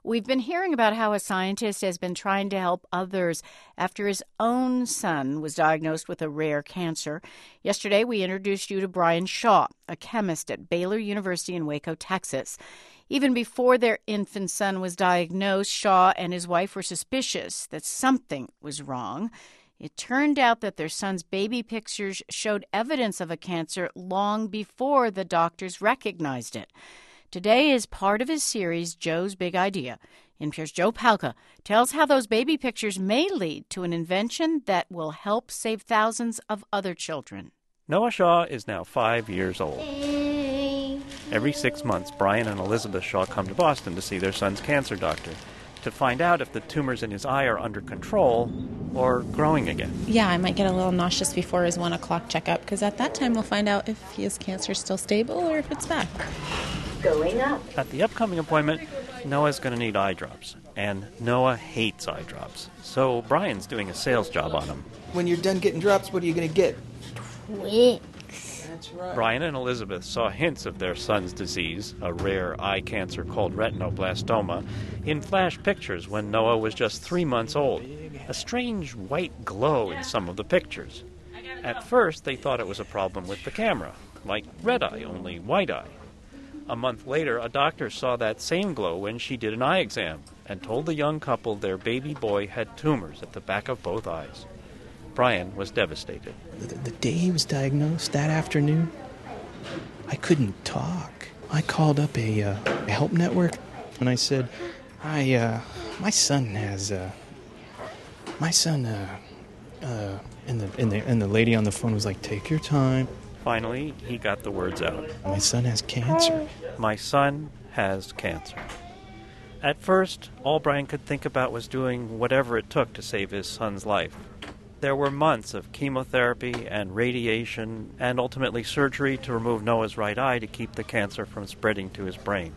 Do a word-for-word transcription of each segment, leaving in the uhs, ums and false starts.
We've been hearing about how a scientist has been trying to help others after his own son was diagnosed with a rare cancer. Yesterday, we introduced you to Brian Shaw, a chemist at Baylor University in Waco, Texas. Even before their infant son was diagnosed, Shaw and his wife were suspicious that something was wrong. It turned out that their son's baby pictures showed evidence of a cancer long before the doctors recognized it. Today is part of his series, Joe's Big Idea. N P R's Joe Palca tells how those baby pictures may lead to an invention that will help save thousands of other children. Noah Shaw is now five years old. Every six months, Brian and Elizabeth Shaw come to Boston to see their son's cancer doctor to find out if the tumors in his eye are under control or growing again. Yeah, I might get a little nauseous before his one o'clock checkup, because at that time we'll find out if his cancer is still stable or if it's back. Going up. At the upcoming appointment, Noah's going to need eye drops, and Noah hates eye drops, so Brian's doing a sales job on him. When you're done getting drops, what are you going to get? Twix. That's right. Brian and Elizabeth saw hints of their son's disease, a rare eye cancer called retinoblastoma, in flash pictures when Noah was just three months old. A strange white glow in some of the pictures. At first, they thought it was a problem with the camera, like red eye, only white eye. A month later, a doctor saw that same glow when she did an eye exam and told the young couple their baby boy had tumors at the back of both eyes. Brian was devastated. The, the day he was diagnosed, that afternoon, I couldn't talk. I called up a, uh, a help network, and I said, I, uh, my son has, uh, my son, uh, uh, and the, and the, and the lady on the phone was like, take your time. Finally, he got the words out. My son has cancer. My son has cancer. At first, all Brian could think about was doing whatever it took to save his son's life. There were months of chemotherapy and radiation and ultimately surgery to remove Noah's right eye to keep the cancer from spreading to his brain.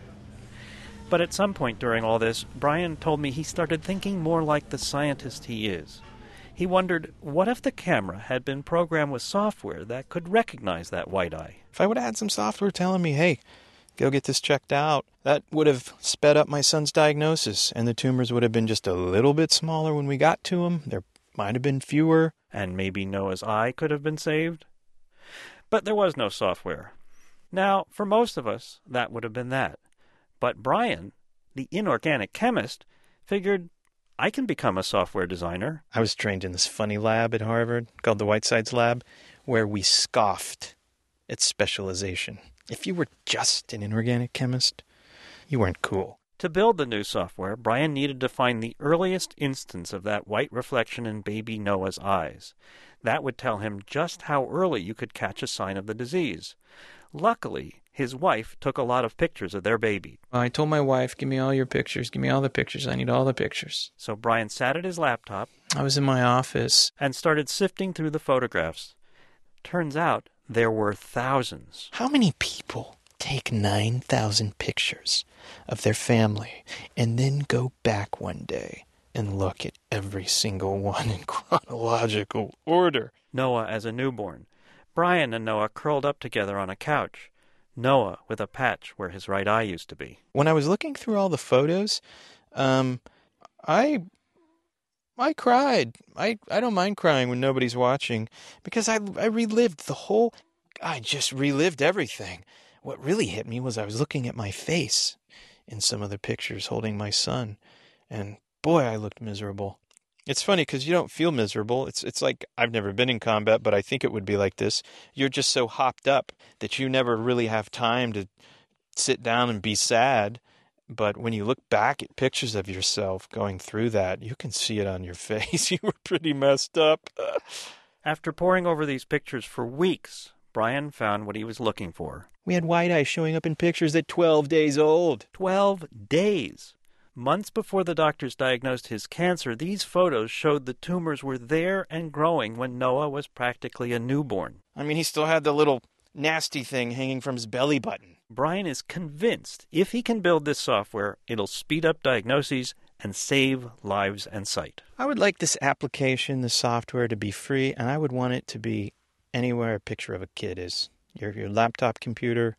But at some point during all this, Brian told me he started thinking more like the scientist he is. He wondered, what if the camera had been programmed with software that could recognize that white eye? If I would have had some software telling me, hey, go get this checked out, that would have sped up my son's diagnosis, and the tumors would have been just a little bit smaller when we got to him. There might have been fewer. And maybe Noah's eye could have been saved? But there was no software. Now, for most of us, that would have been that. But Brian, the inorganic chemist, figured, I can become a software designer. I was trained in this funny lab at Harvard called the Whitesides Lab, where we scoffed at specialization. If you were just an inorganic chemist, you weren't cool. To build the new software, Brian needed to find the earliest instance of that white reflection in baby Noah's eyes. That would tell him just how early you could catch a sign of the disease. Luckily, his wife took a lot of pictures of their baby. I told my wife, give me all your pictures, give me all the pictures, I need all the pictures. So Brian sat at his laptop. I was in my office. And started sifting through the photographs. Turns out there were thousands. How many people take nine thousand pictures of their family and then go back one day and look at every single one in chronological order? Noah as a newborn. Brian and Noah curled up together on a couch. Noah with a patch where his right eye used to be. When I was looking through all the photos, um, I I cried. I, I don't mind crying when nobody's watching because I, I relived the whole... I just relived everything. What really hit me was I was looking at my face in some of the pictures holding my son, and boy, I looked miserable. It's funny because you don't feel miserable. It's it's like I've never been in combat, but I think it would be like this. You're just so hopped up that you never really have time to sit down and be sad. But when you look back at pictures of yourself going through that, you can see it on your face. You were pretty messed up. After poring over these pictures for weeks, Brian found what he was looking for. We had white eye showing up in pictures at twelve days old. Twelve days! Months before the doctors diagnosed his cancer, these photos showed the tumors were there and growing when Noah was practically a newborn. I mean, he still had the little nasty thing hanging from his belly button. Brian is convinced if he can build this software, it'll speed up diagnoses and save lives and sight. I would like this application, the software, to be free, and I would want it to be anywhere a picture of a kid is. Your, your laptop computer,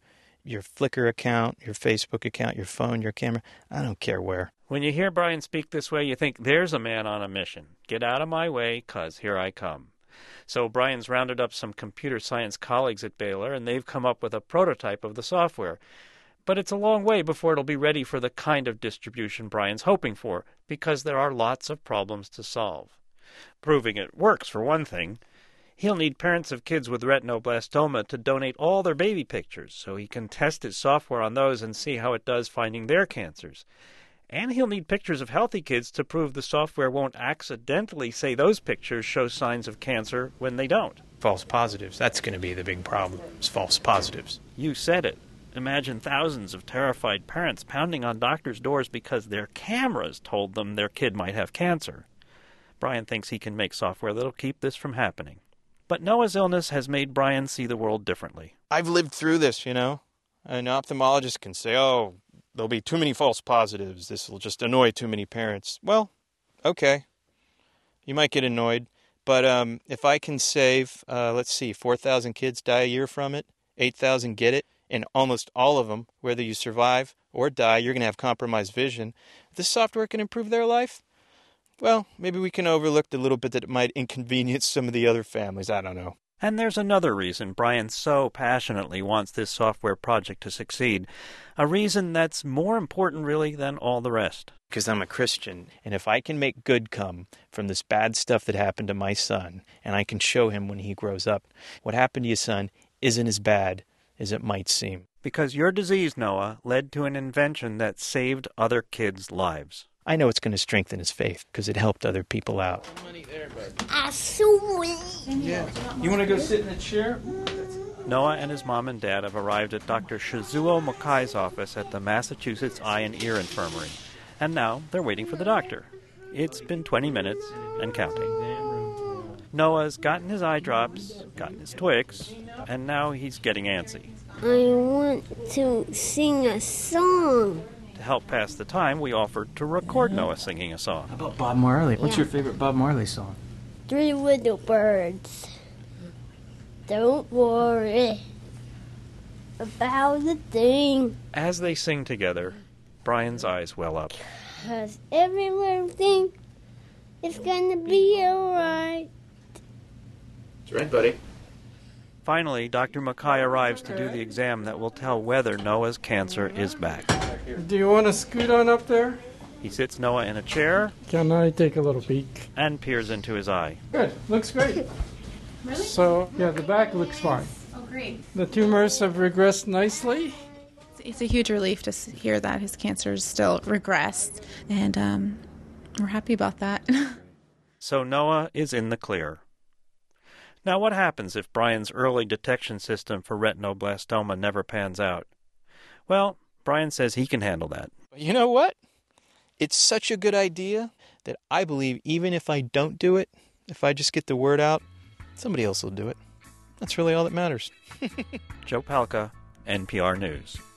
your Flickr account, your Facebook account, your phone, your camera. I don't care where. When you hear Brian speak this way, you think, there's a man on a mission. Get out of my way, 'cause here I come. So Brian's rounded up some computer science colleagues at Baylor, and they've come up with a prototype of the software. But it's a long way before it'll be ready for the kind of distribution Brian's hoping for, because there are lots of problems to solve. Proving it works, for one thing. He'll need parents of kids with retinoblastoma to donate all their baby pictures so he can test his software on those and see how it does finding their cancers. And he'll need pictures of healthy kids to prove the software won't accidentally say those pictures show signs of cancer when they don't. False positives. That's going to be the big problem, is false positives. You said it. Imagine thousands of terrified parents pounding on doctors' doors because their cameras told them their kid might have cancer. Brian thinks he can make software that'll keep this from happening. But Noah's illness has made Brian see the world differently. I've lived through this, you know. An ophthalmologist can say, oh, there'll be too many false positives. This will just annoy too many parents. Well, okay. You might get annoyed. But um, if I can save, uh, let's see, four thousand kids die a year from it, eight thousand get it, and almost all of them, whether you survive or die, you're going to have compromised vision. If this software can improve their life, well, maybe we can overlook the little bit that it might inconvenience some of the other families. I don't know. And there's another reason Brian so passionately wants this software project to succeed. A reason that's more important, really, than all the rest. Because I'm a Christian, and if I can make good come from this bad stuff that happened to my son, and I can show him when he grows up, what happened to your son isn't as bad as it might seem. Because your disease, Noah, led to an invention that saved other kids' lives. I know it's going to strengthen his faith because it helped other people out. I swear. Yeah. You want to go sit in a chair? Noah and his mom and dad have arrived at Doctor Shizuo Mokai's office at the Massachusetts Eye and Ear Infirmary. And now they're waiting for the doctor. It's been twenty minutes and counting. Noah's gotten his eye drops, gotten his Twix, and now he's getting antsy. I want to sing a song. To help pass the time, we offered to record Noah singing a song. How about Bob Marley? What's Yeah. your favorite Bob Marley song? Three little birds. Don't worry about the thing, As they sing together, Brian's eyes well up. 'cause every little thing is gonna be alright. That's right, buddy. Finally, Doctor Mokai arrives to do the exam that will tell whether Noah's cancer is back. Do you want to scoot on up there? He sits Noah in a chair Can I take a little peek? and peers into his eye. Good. Looks great. Really? So, yeah, the back looks fine. Oh, great. The tumors have regressed nicely. It's a huge relief to s- hear that his cancer is still regressed, and um, we're happy about that. So Noah is in the clear. Now, what happens if Brian's early detection system for retinoblastoma never pans out? Well, Brian says he can handle that. You know what? It's such a good idea that I believe even if I don't do it, if I just get the word out, somebody else will do it. That's really all that matters. Joe Palca, N P R News.